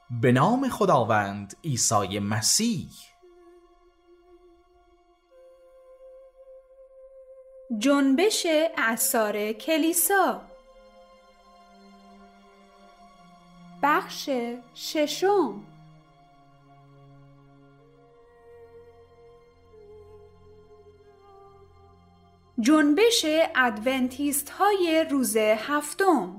به نام خداوند عیسی مسیح. جنبش اعصار کلیسا. بخش ششم. جنبش ادونتیست های روز هفتم.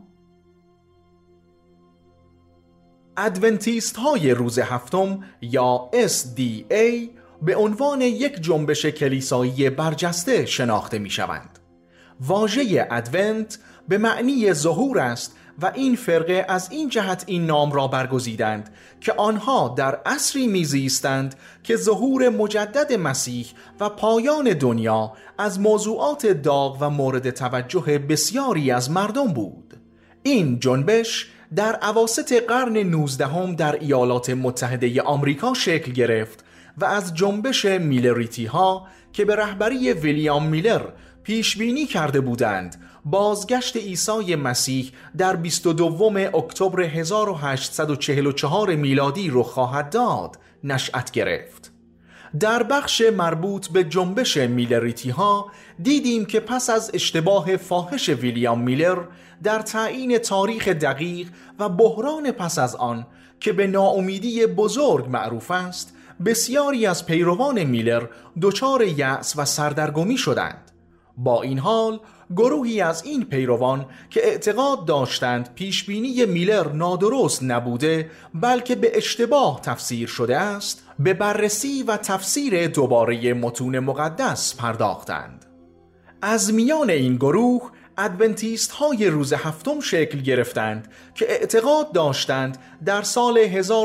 ادونتیست های روز هفتم یا SDA به عنوان یک جنبش کلیسایی برجسته شناخته می شوند. واژه ادونت به معنی ظهور است و این فرقه از این جهت این نام را برگزیدند که آنها در عصری میزیستند که ظهور مجدد مسیح و پایان دنیا از موضوعات داغ و مورد توجه بسیاری از مردم بود. این جنبش در اواسط قرن 19 در ایالات متحده آمریکا شکل گرفت و از جنبش میلریتی ها که به رهبری ویلیام میلر پیش بینی کرده بودند بازگشت عیسی مسیح در 22 اکتبر 1844 میلادی رخ خواهد داد نشأت گرفت. در بخش مربوط به جنبش میلریتی ها دیدیم که پس از اشتباه فاحش ویلیام میلر در تعیین تاریخ دقیق و بحران پس از آن که به ناامیدی بزرگ معروف است، بسیاری از پیروان میلر دچار یأس و سردرگمی شدند. با این حال گروهی از این پیروان که اعتقاد داشتند پیشبینی میلر نادرست نبوده بلکه به اشتباه تفسیر شده است، به بررسی و تفسیر دوباره متون مقدس پرداختند. از میان این گروه ادونتیست های روز هفتم شکل گرفتند که اعتقاد داشتند در سال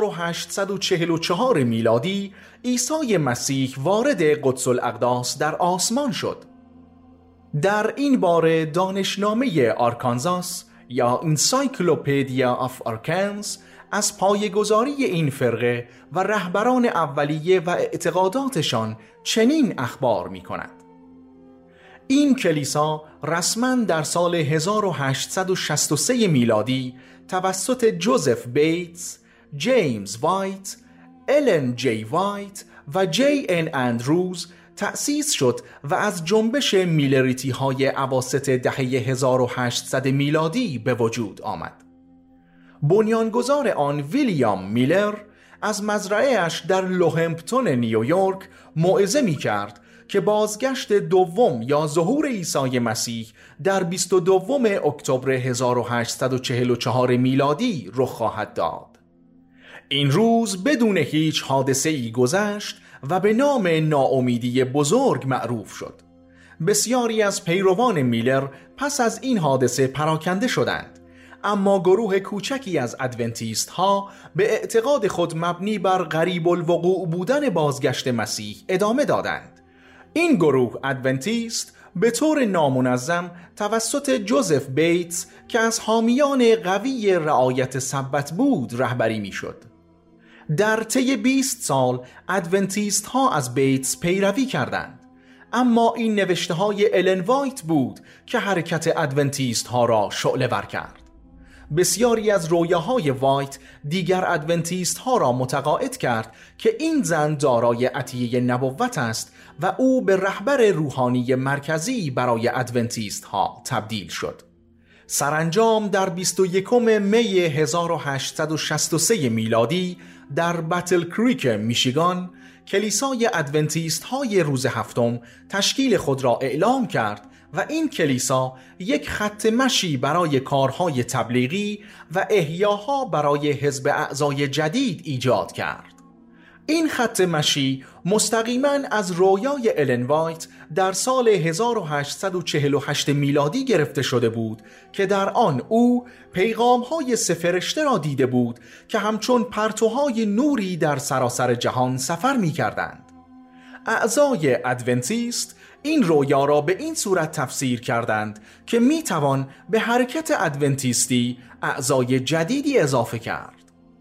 1844 میلادی عیسی مسیح وارد قدس الاقداس در آسمان شد. در این باره دانشنامه آرکانزاس یا انسایکلوپدیا آف آرکانس از پایه‌گذاری این فرقه و رهبران اولیه و اعتقاداتشان چنین اخبار می کند. این کلیسا رسما در سال 1863 میلادی توسط جوزف بیتس، جیمز وایت، الن جی وایت و جی ان اندروز تأسیس شد و از جنبش میلریتی های اواسط دهه 1800 میلادی به وجود آمد. بنیانگذار آن ویلیام میلر از مزرعه‌اش در لوهمپتون نیویورک موعظه می کرد که بازگشت دوم یا ظهور عیسی مسیح در 22 اکتبر 1844 میلادی رخ خواهد داد. این روز بدون هیچ حادثه‌ای گذشت و به نام ناامیدی بزرگ معروف شد. بسیاری از پیروان میلر پس از این حادثه پراکنده شدند، اما گروه کوچکی از ادونتیست ها به اعتقاد خود مبنی بر غریب الوقوع بودن بازگشت مسیح ادامه دادند. این گروه ادونتیست به طور نامنظم توسط جوزف بیتس که از حامیان قوی رعایت سبت بود رهبری می شد. در طی 20 سال ادونتیست ها از بیتس پیروی کردند، اما این نوشته های الن وایت بود که حرکت ادونتیست ها را شعله ور کرد. بسیاری از رویاهای وایت دیگر ادونتیست ها را متقاعد کرد که این زن دارای عطیه نبوت است و او به رهبر روحانی مرکزی برای ادونتیست ها تبدیل شد. سرانجام در 21 می 1863 میلادی در بتل کریک میشیگان کلیسای ادونتیست های روز هفتم تشکیل خود را اعلام کرد و این کلیسا یک خط مشی برای کارهای تبلیغی و احیاها برای حزب اعضای جدید ایجاد کرد. این خط مشی مستقیما از رویای الن وایت در سال 1848 میلادی گرفته شده بود که در آن او پیغام‌های سه فرشته را دیده بود که همچون پرتوهای نوری در سراسر جهان سفر می‌کردند. اعضای ادونتیست این رویا را به این صورت تفسیر کردند که می‌توان به حرکت ادونتیستی اعضای جدیدی اضافه کرد.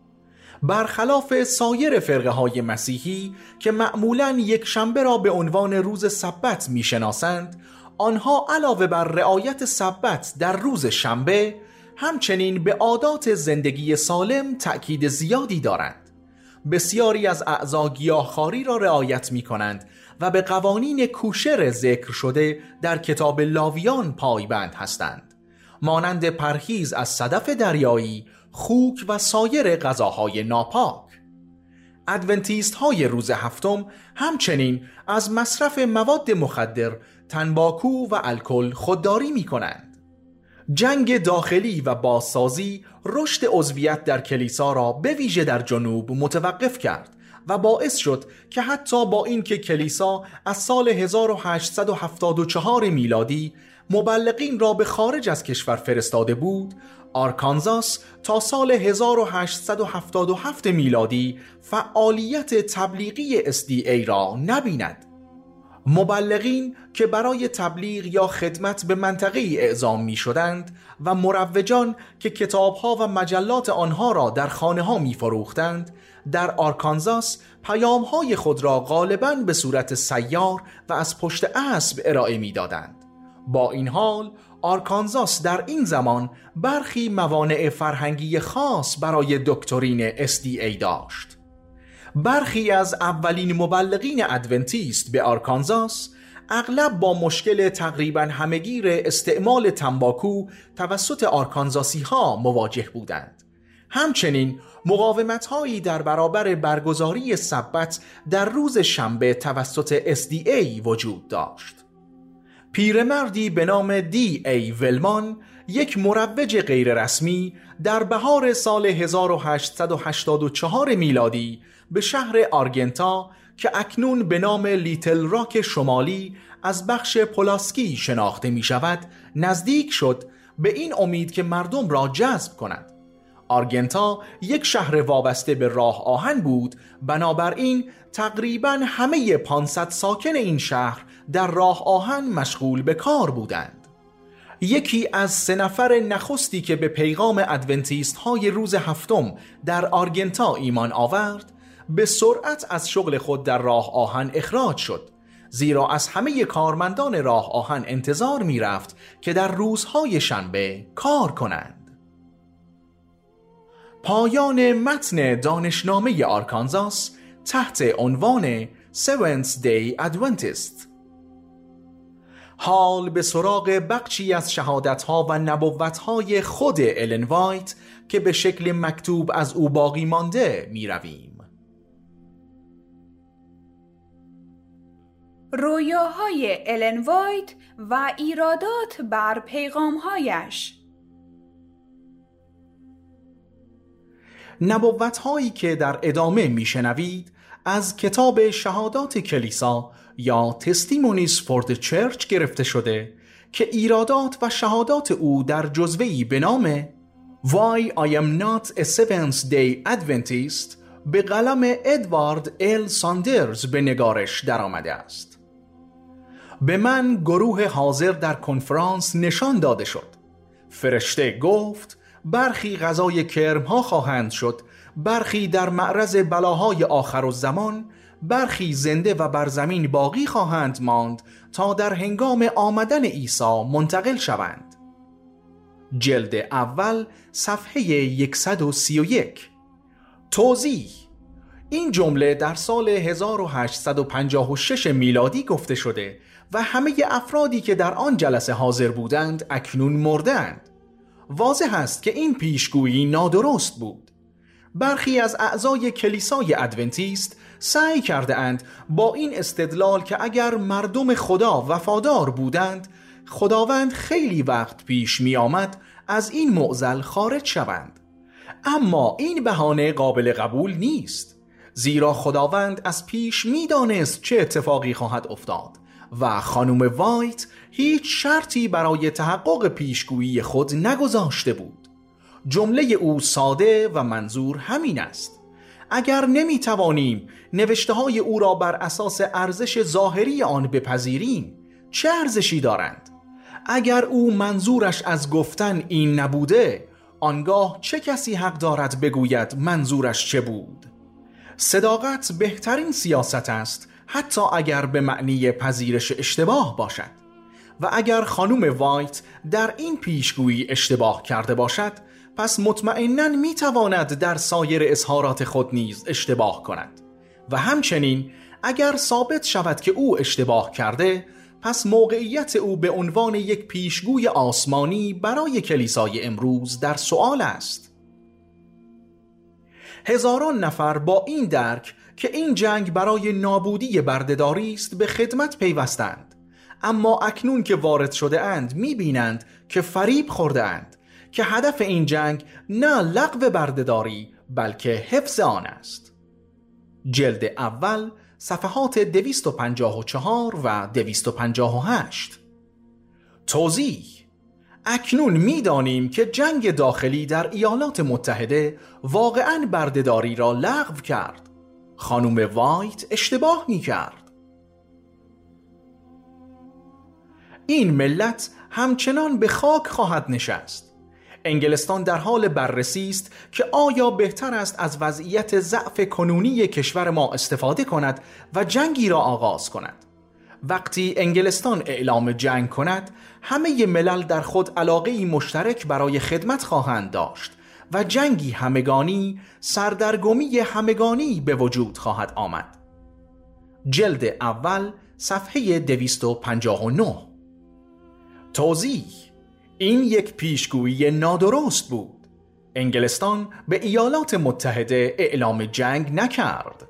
برخلاف سایر فرقه های مسیحی که معمولاً یک شنبه را به عنوان روز سبت میشناسند، آنها علاوه بر رعایت سبت در روز شنبه همچنین به عادات زندگی سالم تأکید زیادی دارند. بسیاری از اعضا گیاهخواری را رعایت می کنند و به قوانین کوشر ذکر شده در کتاب لاویان پایبند هستند، مانند پرهیز از صدف دریایی، خوک و سایر غذاهای ناپاک. ادونتیست های روز هفتم همچنین از مصرف مواد مخدر، تنباکو و الکل خودداری می کنند. جنگ داخلی و بازسازی رشد عضویت در کلیسا را به ویژه در جنوب متوقف کرد و باعث شد که حتی با اینکه کلیسا از سال 1874 میلادی مبلغین را به خارج از کشور فرستاده بود، آرکانزاس تا سال 1877 میلادی فعالیت تبلیغی SDA را نبیند. مبلغین که برای تبلیغ یا خدمت به منطقه اعزام می شدند و مروجان که کتابها و مجلات آنها را در خانه ها می فروختند، در آرکانزاس پیامهای خود را غالباً به صورت سیار و از پشت اسب ارائه می دادند. با این حال آرکانزاس در این زمان برخی موانع فرهنگی خاص برای دکترین SDA داشت. برخی از اولین مبلغین ادونتیست به آرکانزاس اغلب با مشکل تقریباً همهگیر استعمال تنباکو توسط آرکانزاسی ها مواجه بودند. همچنین مقاومت‌هایی در برابر برگزاری سبت در روز شنبه توسط SDA وجود داشت. پیرمردی به نام D.A. ولمان، یک مروج غیررسمی، در بهار سال 1884 میلادی به شهر آرگنتا که اکنون به نام لیتل راک شمالی از بخش پولاسکی شناخته می شود نزدیک شد، به این امید که مردم را جذب کند. آرگنتا یک شهر وابسته به راه آهن بود، بنابراین تقریباً همه 500 ساکن این شهر در راه آهن مشغول به کار بودند. یکی از 3 نفر نخستی که به پیغام ادونتیست های روز هفتم در آرگنتا ایمان آورد، به سرعت از شغل خود در راه آهن اخراج شد، زیرا از همه کارمندان راه آهن انتظار می رفت که در روزهای شنبه کار کنند. پایان متن دانشنامه آرکانزاس تحت عنوان Seventh Day Adventist. حال به سراغ بخشی از شهادت‌ها و نبوت‌های خود الن وایت که به شکل مکتوب از او باقی مانده می رویم. رویاهای الن وایت و ایرادات بر پیغام‌هایش. نبوت‌هایی که در ادامه میشنوید از کتاب شهادات کلیسا یا Testimonies for the Church گرفته شده که ایرادات و شهادات او در جزوه‌ای به نام Why I am not a Seventh Day Adventist به قلم ادوارد ال ساندرز به نگارش درآمده است. به من گروه حاضر در کنفرانس نشان داده شد. فرشته گفت برخی غذای کرم‌ها خواهند شد، برخی در معرض بلاهای آخر الزمان، برخی زنده و بر زمین باقی خواهند ماند تا در هنگام آمدن عیسی منتقل شوند. جلد اول صفحه 131. توضیح: این جمله در سال 1856 میلادی گفته شده و همه افرادی که در آن جلسه حاضر بودند اکنون مردند. واضح است که این پیشگویی نادرست بود. برخی از اعضای کلیسای ادونتیست سعی کرده اند با این استدلال که اگر مردم خدا وفادار بودند، خداوند خیلی وقت پیش می آمد از این معضل خارج شوند. اما این بهانه قابل قبول نیست، زیرا خداوند از پیش می دانست چه اتفاقی خواهد افتاد و خانم وایت هیچ شرطی برای تحقق پیشگویی خود نگذاشته بود. جمله او ساده و منظور همین است: اگر نمی توانیم نوشته های او را بر اساس ارزش ظاهری آن بپذیریم، چه ارزشی دارند؟ اگر او منظورش از گفتن این نبوده، آنگاه چه کسی حق دارد بگوید منظورش چه بود؟ صداقت بهترین سیاست است، حتی اگر به معنی پذیرش اشتباه باشد. و اگر خانم وایت در این پیشگویی اشتباه کرده باشد، پس مطمئناً میتواند در سایر اظهارات خود نیز اشتباه کند و همچنین اگر ثابت شود که او اشتباه کرده، پس موقعیت او به عنوان یک پیشگوی آسمانی برای کلیسای امروز در سؤال است. هزاران نفر با این درک که این جنگ برای نابودی بردهداری است به خدمت پیوستند، اما اکنون که وارد شده اند می‌بینند که فریب خورده اند، که هدف این جنگ نه لغو بردهداری بلکه حفظ آن است. جلد اول صفحات 254 و 258. توضیح: اکنون می‌دانیم که جنگ داخلی در ایالات متحده واقعاً بردهداری را لغو کرد. خانم وایت اشتباه می‌کرد. این ملت همچنان به خاک خواهد نشست. انگلستان در حال بررسی است که آیا بهتر است از وضعیت ضعف کنونی کشور ما استفاده کند و جنگی را آغاز کند. وقتی انگلستان اعلام جنگ کند، همه ملل در خود علاقه‌ای مشترک برای خدمت خواهند داشت و جنگی همگانی، سردرگمی همگانی به وجود خواهد آمد. جلد اول صفحه 259. توضیح: این یک پیشگویی نادرست بود. انگلستان به ایالات متحده اعلام جنگ نکرد.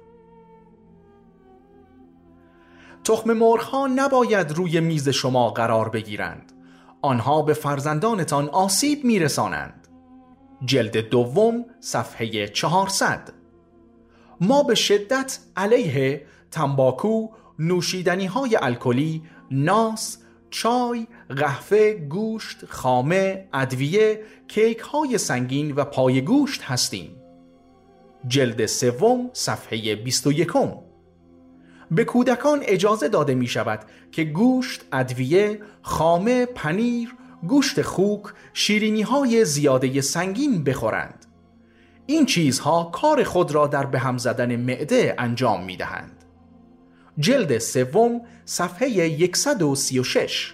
تخم مرغ‌ها نباید روی میز شما قرار بگیرند. آنها به فرزندانتان آسیب میرسانند. جلد دوم صفحه 400. ما به شدت علیه تنباکو، نوشیدنی‌های الکلی، ناس، چای، قهوه، گوشت، خامه، ادویه، کیک‌های سنگین و پای گوشت هستیم. جلد سوم صفحه 21. به کودکان اجازه داده می شود که گوشت، ادویه، خامه، پنیر، گوشت خوک، شیرینی‌های زیاده سنگین بخورند. این چیزها کار خود را در بهم زدن معده انجام می دهند. جلد سوم صفحه 136.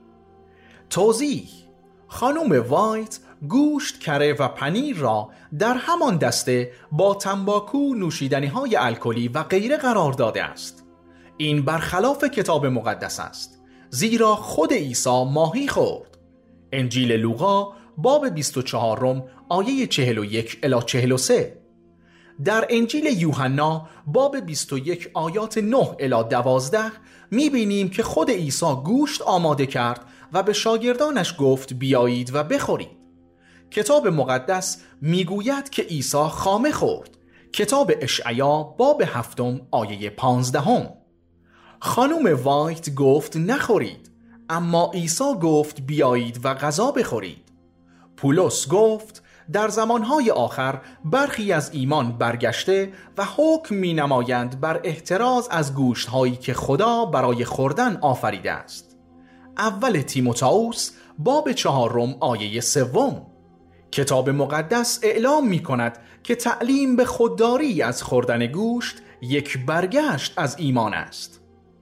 توضیح: خانم وایت گوشت، کره و پنیر را در همان دسته با تنباکو، نوشیدنی‌های الکلی و غیره قرار داده است. این برخلاف کتاب مقدس است، زیرا خود عیسی ماهی خورد. انجیل لوقا باب 24 آیه 41 الی 43. در انجیل یوحنا باب 21 آیات 9 الی 12 می‌بینیم که خود عیسی گوشت آماده کرد و به شاگردانش گفت بیایید و بخورید. کتاب مقدس میگوید که عیسی خامه خورد. کتاب اشعیا باب 7 آیه 15. خانم وایت گفت نخورید، اما عیسی گفت بیایید و غذا بخورید. پولس گفت در زمانهای آخر برخی از ایمان برگشته و حکم می نمایند بر احتراز از گوشتهایی که خدا برای خوردن آفریده است. اول تیموتائوس باب 4 آیه 3. کتاب مقدس اعلام می کند که تعلیم به خودداری از خوردن گوشت یک برگشت از ایمان است.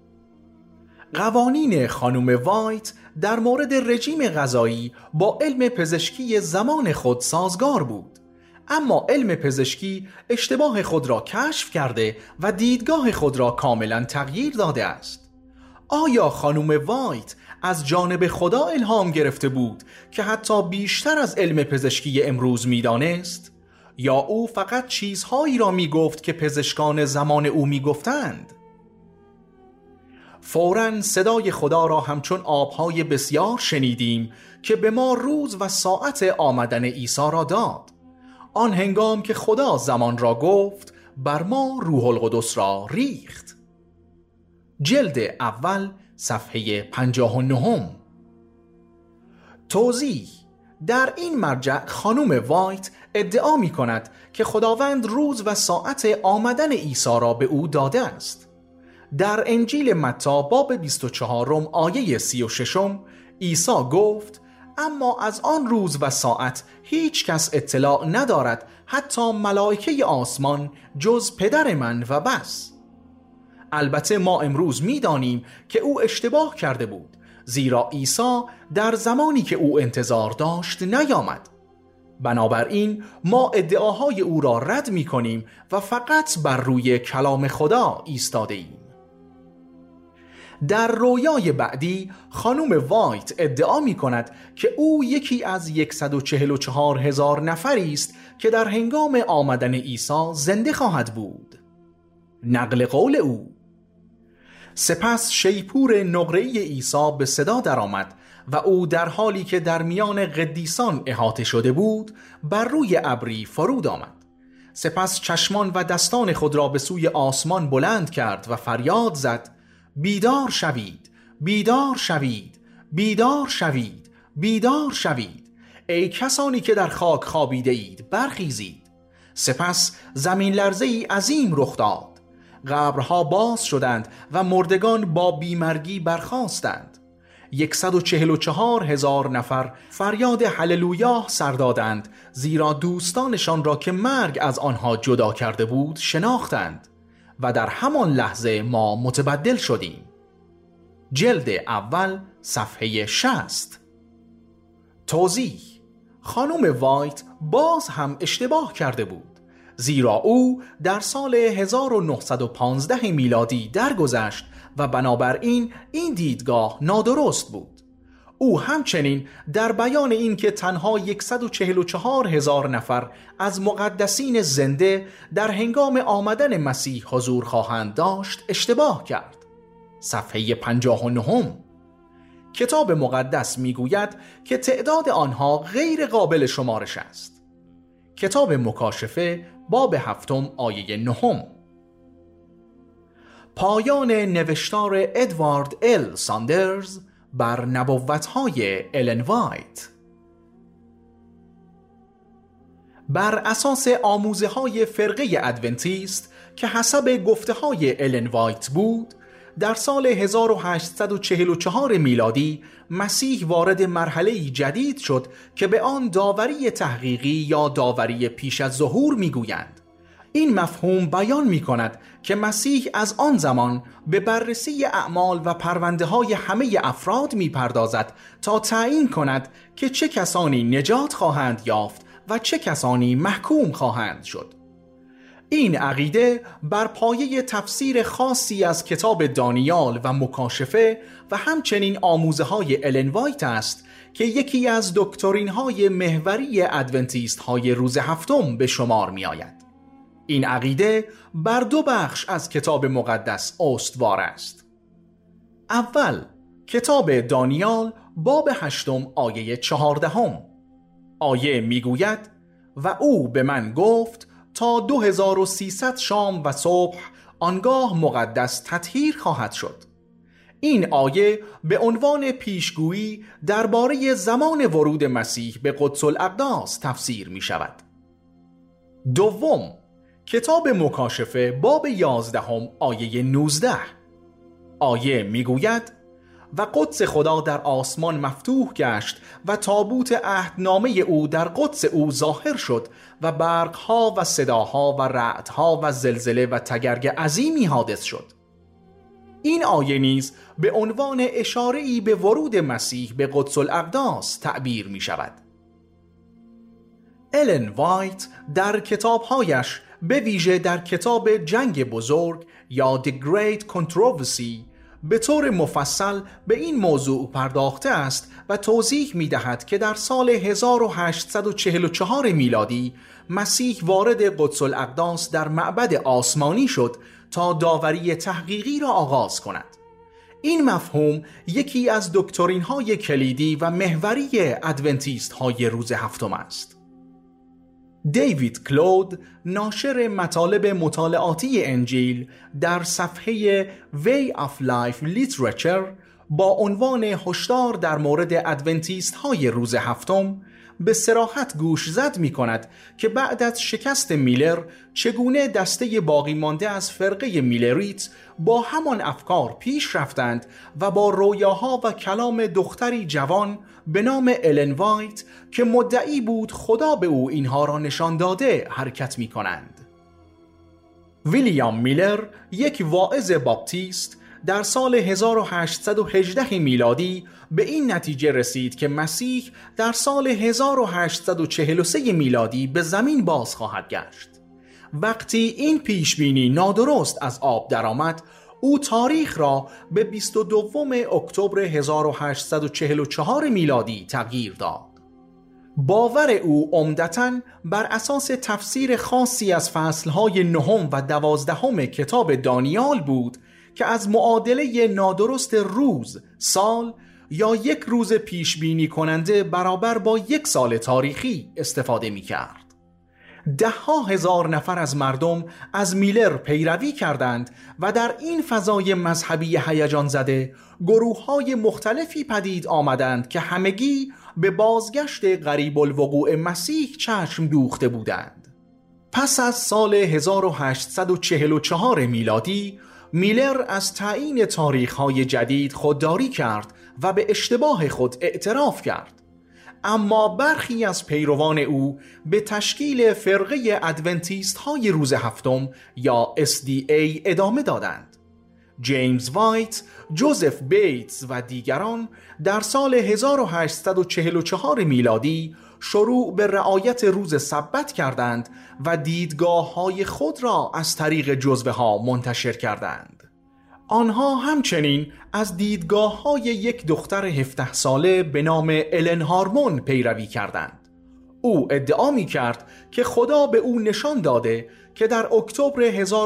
قوانین خانم وایت در مورد رژیم غذایی با علم پزشکی زمان خود سازگار بود، اما علم پزشکی اشتباه خود را کشف کرده و دیدگاه خود را کاملا تغییر داده است. آیا خانم وایت از جانب خدا الهام گرفته بود که حتی بیشتر از علم پزشکی امروز می‌دانست؟ یا او فقط چیزهایی را می‌گفت که پزشکان زمان او می‌گفتند؟ فوراً صدای خدا را همچون آبهای بسیار شنیدیم که به ما روز و ساعت آمدن عیسی را داد. آن هنگام که خدا زمان را گفت، بر ما روح القدس را ریخت. جلد اول صفحه 59. توضیح: در این مرجع خانم وایت ادعا می کند که خداوند روز و ساعت آمدن عیسی را به او داده است. در انجیل متی باب 24 آیه 36 عیسی گفت اما از آن روز و ساعت هیچ کس اطلاع ندارد، حتی ملائکه آسمان جز پدر من و بس. البته ما امروز می‌دانیم که او اشتباه کرده بود، زیرا عیسی در زمانی که او انتظار داشت نیامد. بنابراین ما ادعاهای او را رد می کنیم و فقط بر روی کلام خدا ایستاده ایم. در رویای بعدی خانم وایت ادعا می کند که او یکی از 144,000 نفری است که در هنگام آمدن عیسی زنده خواهد بود. نقل قول او. سپس شیپور نقره‌ای عیسی به صدا درآمد و او در حالی که در میان قدیسان احاطه شده بود بر روی ابری فرود آمد. سپس چشمان و دستان خود را به سوی آسمان بلند کرد و فریاد زد: بیدار شوید، بیدار شوید، بیدار شوید، بیدار شوید، ای کسانی که در خاک خوابیده اید، برخیزید. سپس زمین لرزه‌ای عظیم رخ داد. قبرها باز شدند و مردگان با بیمرگی برخاستند. 144,000 نفر فریاد هللویا سر دادند، زیرا دوستانشان را که مرگ از آنها جدا کرده بود شناختند و در همان لحظه ما متبدل شدیم. جلد اول صفحه 60. توضیح: خانم وایت باز هم اشتباه کرده بود، زیرا او در سال 1915 میلادی درگذشت و بنابراین این دیدگاه نادرست بود. او همچنین در بیان این که تنها 144,000 نفر از مقدسین زنده در هنگام آمدن مسیح حضور خواهند داشت اشتباه کرد. صفحه 59. کتاب مقدس میگوید که تعداد آنها غیر قابل شمارش است. کتاب مکاشفه باب 7 آیه 9. پایان نوشتار ادوارد ال ساندرز بر نبوت‌های الن وایت. بر اساس آموزه‌های فرقه ادونتیست که حسب گفته‌های الن وایت بود، در سال 1844 میلادی مسیح وارد مرحله‌ای جدید شد که به آن داوری تحقیقی یا داوری پیش از ظهور میگویند. این مفهوم بیان می کند که مسیح از آن زمان به بررسی اعمال و پرونده های همه افراد می پردازد تا تعیین کند که چه کسانی نجات خواهند یافت و چه کسانی محکوم خواهند شد. این عقیده بر پایه تفسیر خاصی از کتاب دانیال و مکاشفه و همچنین آموزه های الن وایت است که یکی از دکترین های محوری ادونتیست های روز هفتم به شمار می آید. این عقیده بر 2 بخش از کتاب مقدس استوار است. اول، کتاب دانیال باب 8 آیه 14. آیه میگوید: و او به من گفت تا 2300 شام و صبح آنگاه مقدس تطهیر خواهد شد. این آیه به عنوان پیشگویی درباره زمان ورود مسیح به قدس الاقداس تفسیر می شود. دوم، کتاب مکاشفه باب 11 آیه 19. آیه میگوید: و قدس خدا در آسمان مفتوح گشت و تابوت عهدنامه او در قدس او ظاهر شد و برقها و صداها و رعدها و زلزله و تگرگ عظیمی حادث شد. این آیه نیز به عنوان اشاره‌ای به ورود مسیح به قدس الاقداس تعبیر می شود. الن وایت در کتابهایش به ویژه در کتاب جنگ بزرگ یا The Great Controversy به طور مفصل به این موضوع پرداخته است و توضیح می دهد که در سال 1844 میلادی مسیح وارد قدس الاقداس در معبد آسمانی شد تا داوری تحقیقی را آغاز کند. این مفهوم یکی از دکترین های کلیدی و محوری ادونتیست های روز هفتم است. دیوید کلود، ناشر مطالب مطالعاتی انجیل، در صفحه Way of Life Literature با عنوان هشدار در مورد ادونتیست های روز هفتم به صراحت گوش زد می کند که بعد از شکست میلر چگونه دسته باقی مانده از فرقه میلریت با همان افکار پیش رفتند و با رویاها و کلام دختری جوان به نام الن وایت که مدعی بود خدا به او اینها را نشان داده حرکت می کنند. ویلیام میلر، یک واعظ باپتیست، در سال 1818 میلادی به این نتیجه رسید که مسیح در سال 1843 میلادی به زمین باز خواهد گشت. وقتی این پیشبینی نادرست از آب درآمد، او تاریخ را به 22 اکتبر 1844 میلادی تغییر داد. باور او عمدتاً بر اساس تفسیر خاصی از فصلهای 9 و 12 کتاب دانیال بود که از معادله نادرست روز، سال یا یک روز پیش بینی کننده برابر با یک سال تاریخی استفاده می کرد. 10,000 نفر از مردم از میلر پیروی کردند و در این فضای مذهبی هیجان زده گروه‌های مختلفی پدید آمدند که همگی به بازگشت قریب الوقوع مسیح چشم دوخته بودند. پس از سال 1844 میلادی میلر از تعیین تاریخ‌های جدید خودداری کرد و به اشتباه خود اعتراف کرد. اما برخی از پیروان او به تشکیل فرقه ادونتیست های روز هفتم یا SDA ادامه دادند. جیمز وایت، جوزف بیتز و دیگران در سال 1844 میلادی شروع به رعایت روز سبت کردند و دیدگاه های خود را از طریق جزوه ها منتشر کردند. آنها همچنین از دیدگاه های یک دختر 17 ساله به نام الن هارمون پیروی کردند. او ادعا می کرد که خدا به او نشان داده که در اکتبر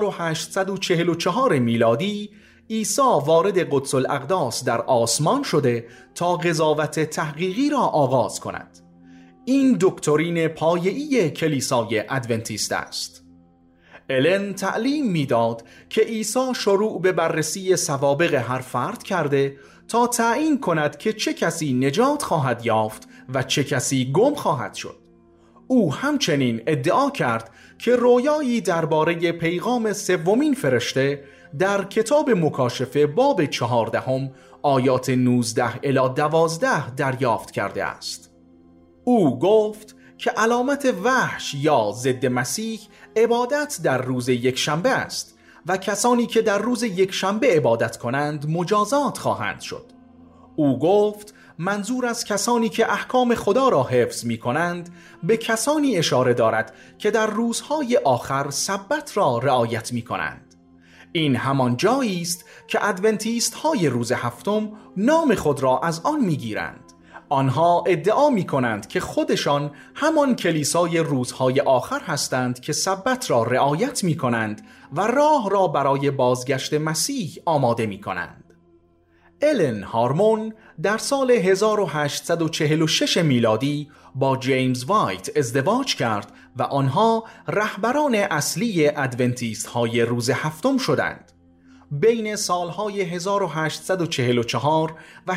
1844 میلادی عیسی وارد قدس الاقداس در آسمان شده تا قضاوت تحقیقی را آغاز کند. این دکترین پایه‌ای کلیسای ادونتیست است. الن تعلیم میداد که عیسی شروع به بررسی سوابق هر فرد کرده تا تعیین کند که چه کسی نجات خواهد یافت و چه کسی گم خواهد شد. او همچنین ادعا کرد که رویایی درباره پیغام سومین فرشته در کتاب مکاشفه باب 14 آیات 19 الی 12 دریافت کرده است. او گفت که علامت وحش یا ضد مسیح عبادت در روز یکشنبه است و کسانی که در روز یکشنبه عبادت کنند مجازات خواهند شد. او گفت منظور از کسانی که احکام خدا را حفظ می کنند به کسانی اشاره دارد که در روزهای آخر سبت را رعایت می کنند. این همان جایی است که ادونتیست های روز هفتم نام خود را از آن می گیرند. آنها ادعا می کنند که خودشان همان کلیسای روزهای آخر هستند که سبت را رعایت می کنند و راه را برای بازگشت مسیح آماده می کنند. الن هارمون در سال 1846 میلادی با جیمز وایت ازدواج کرد و آنها رهبران اصلی ادونتیست های روز هفتم شدند. بین سالهای 1844 و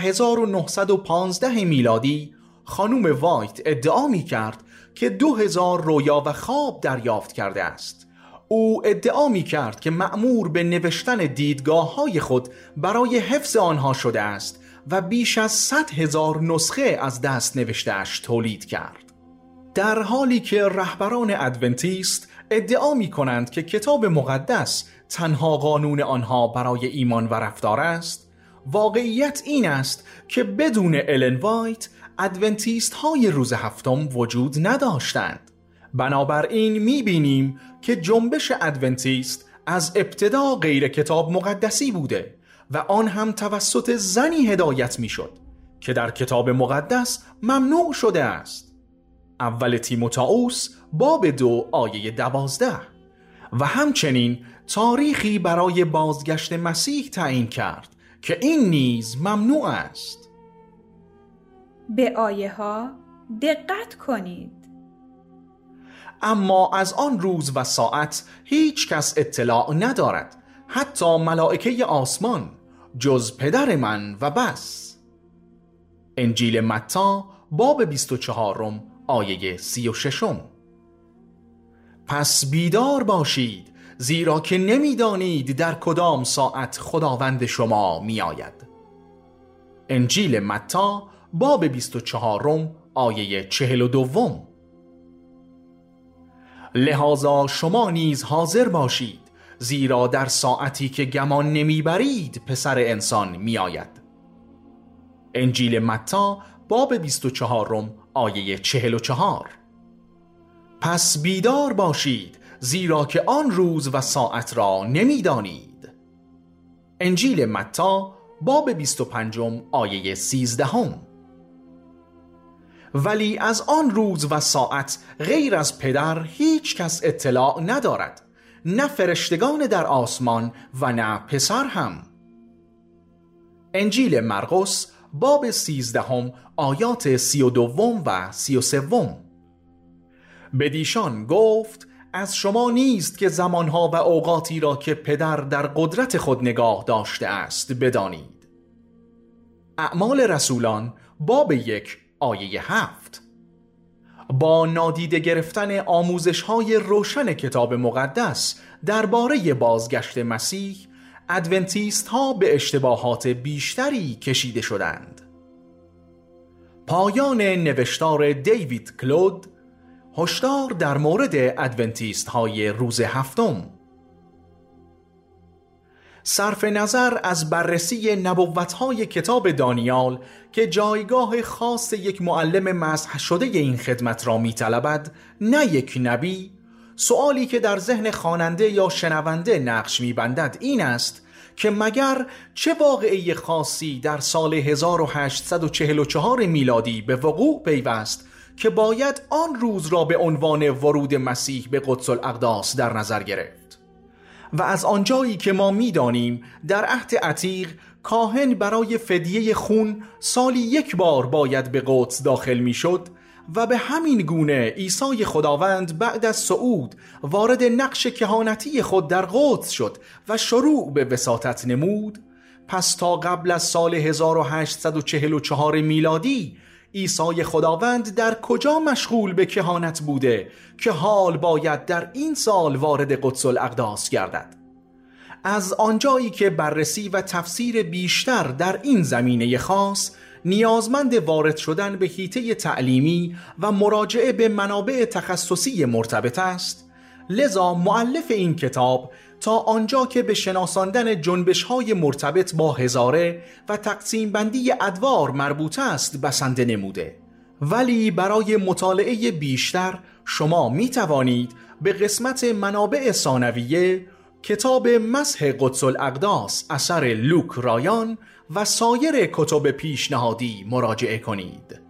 1915 میلادی خانم وایت ادعا می کرد که 2000 رویا و خواب دریافت کرده است. او ادعا می کرد که مأمور به نوشتن دیدگاه های خود برای حفظ آنها شده است و بیش از 100,000 نسخه از دست نوشته‌اش تولید کرد. در حالی که رهبران ادونتیست ادعا می کنند که کتاب مقدس تنها قانون آنها برای ایمان و رفتار است، واقعیت این است که بدون الن وایت ادونتیست های روز هفتم وجود نداشتند. بنابراین می بینیم که جنبش ادونتیست از ابتدا غیر کتاب مقدسی بوده و آن هم توسط زنی هدایت می شد که در کتاب مقدس ممنوع شده است. اول تیموتائوس باب 2 آیه 12. و همچنین تاریخی برای بازگشت مسیح تعیین کرد که این نیز ممنوع است. به آیه ها دقت کنید. اما از آن روز و ساعت هیچ کس اطلاع ندارد، حتی ملائکه آسمان، جز پدر من و بس. انجیل متی باب 24 آیه 36. پس بیدار باشید، زیرا که نمیدانید در کدام ساعت خداوند شما می آید. انجیل متی باب 24 آیه 42. لذا شما نیز حاضر باشید، زیرا در ساعتی که گمان نمیبرید پسر انسان میآید. انجیل متی باب 24 آیه 44. پس بیدار باشید زیرا که آن روز و ساعت را نمیدانید. انجیل متی باب 25 آیه 13. ولی از آن روز و ساعت غیر از پدر هیچ کس اطلاع ندارد، نه فرشتگان در آسمان و نه پسر هم. انجیل مرقس باب 13 آیات 32 و 33. بدیشان گفت از شما نیست که زمانها و اوقاتی را که پدر در قدرت خود نگاه داشته است بدانید. اعمال رسولان باب 1 آیه 7. با نادیده گرفتن آموزش‌های روشن کتاب مقدس درباره بازگشت مسیح، ادونتیست ها به اشتباهات بیشتری کشیده شدند. پایان نوشتار دیوید کلود، هشدار در مورد ادونتیست های روز هفتم. صرف نظر از بررسی نبوت‌های کتاب دانیال که جایگاه خاص یک معلم مسح شده این خدمت را می‌طلبد، نه یک نبی، سؤالی که در ذهن خواننده یا شنونده نقش می‌بندد این است که مگر چه واقعه خاصی در سال 1844 میلادی به وقوع پیوست که باید آن روز را به عنوان ورود مسیح به قدس الاقداس در نظر گرفت؟ و از آنجایی که ما می‌دانیم در عهد عتیق کاهن برای فدیه خون سالی یک بار باید به قدس داخل می‌شد و به همین گونه عیسی خداوند بعد از صعود وارد نقش کهانتی خود در قدس شد و شروع به وساطت نمود، پس تا قبل از سال 1844 میلادی عیسی خداوند در کجا مشغول به کهانت بوده که حال باید در این سال وارد قدس الاقداس گردد؟ از آنجایی که بررسی و تفسیر بیشتر در این زمینه خاص نیازمند وارد شدن به حیطه تعلیمی و مراجعه به منابع تخصصی مرتبط است، لذا مؤلف این کتاب تا آنجا که به شناساندن جنبش‌های مرتبط با هزاره و تقسیم بندی ادوار مربوط است بسنده نموده، ولی برای مطالعه بیشتر شما می توانید به قسمت منابع ثانویه کتاب مسح قدس الاقداس اثر لوک رایان و سایر کتب پیشنهادی مراجعه کنید.